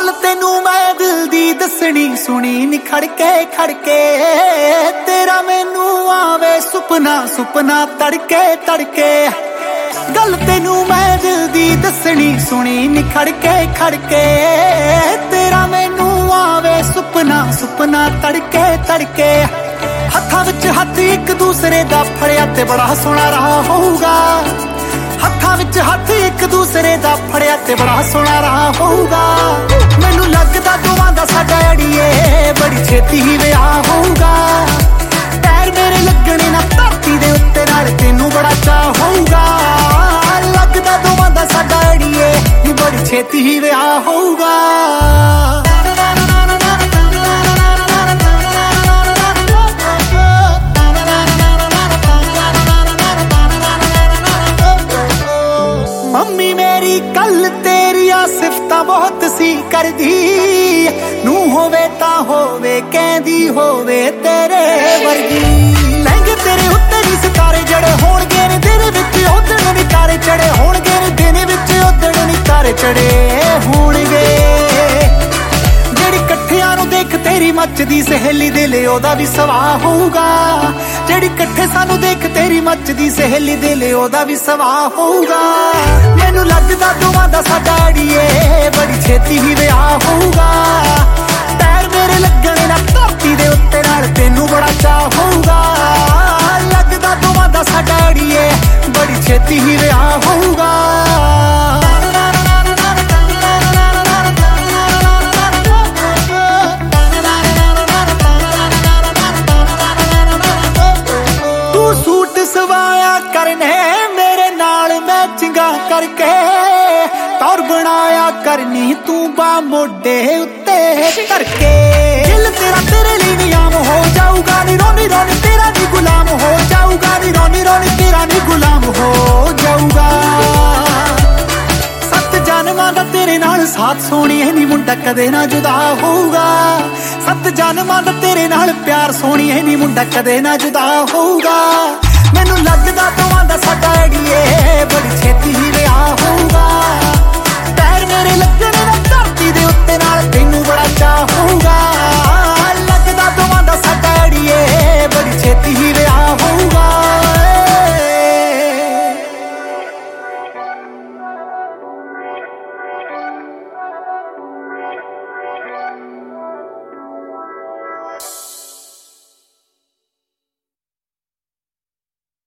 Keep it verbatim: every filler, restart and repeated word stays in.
गल तेनू मैं दिल दी दसनी सुनी नी खड़के खड़के तेरा मैनू आवे सुपना सुपना तड़के तड़के गल तेनू मैं दिल दी दसनी सुनी नी खड़के खड़के तेरा मैनू आवे सुपना सुपना तड़के तड़के हत्थां विच हत्थ एक दूसरे दा फड़िया ते बड़ा सोहना रहा होऊगा हत्थां विच हत्थ एक दूसरे दा फड़िया ते बड़ा सोहना रहा होऊगा मैनू लगदा दोवां दा साडा अड़िए बड़ी छेती ही विआह होऊगा पैर मेरे लगने ना धरती दे उत्ते नाल तैनू बड़ा चाह होऊगा लगदा दोवां दा साडा अड़िए बड़ी छेती ही विआह होऊगा मम्मी मेरी कल तेरिया सिफता बहुत सी कर दी नू होवे ता होवे कहंदी होवे तेरे वर्गी लहंगे तेरे उत्ते नी सितारे जड़े होणगे ने तेरे विच उधड़ नी तारे चढ़े होणगे ने दिन विच उधड़ नी तारे चढ़े होणगे जेड़ी कट्ठियां नू देख तेरी मचदी सहेली दे ले ओदा भी सवाह होऊगा जेड़ी कट्ठे सानू देख तेरी मचदी सहेली दे ले ओदा भी सवाह होऊगा मैनू लगदा दोवां दा साडा अड़िए बड़ी छेती ही विआह होऊगा पैर मेरे लगने ना धरती दे उत्ते नाल तैनू बड़ा चाह होऊगा लगदा दोवां दा साडा अड़िए बड़ी छेती ही विआह होऊगा करने मेरे नाल मैचिंगा करके तौर बनाया करनी तू बा मोडे उत्ते करके दिल तेरा तेरे लिए नियाम हो जाऊगा नी रोनी रोनी तेरा नी गुलाम हो जाऊगा नी रोनी रोनी तेरा नी गुलाम हो जाऊगा सत जन्मां दा तेरे नाल साथ सोहणीए नी मुंडा कदे ना जुदा होऊगा सत जन्मां दा तेरे नाल प्यार सोहणीए नी मुंडा कदे ना जुदा होऊगा मैनू लगदा दोवां दा साडा अड़िए बड़ी छेती ही विआह होऊगा पैर मेरे लगने ना धरती दे उत्ते नाल तैनू बड़ा चाह होऊगा